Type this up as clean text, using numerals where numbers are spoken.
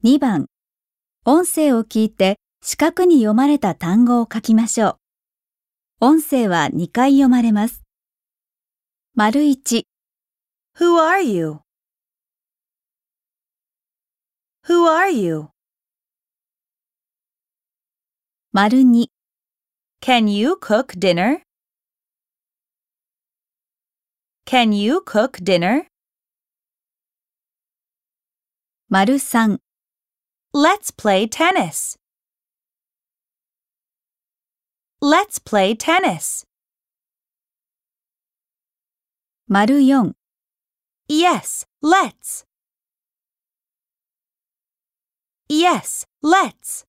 2番、音声を聞いて四角に読まれた単語を書きましょう。音声は2回読まれます。丸1、 Who are you? Who are you? 丸2、 Can you cook dinner? Can you cook dinner? 丸3、 Let's play tennis. Let's play tennis. 丸4、 Yes, let's. Yes, let's.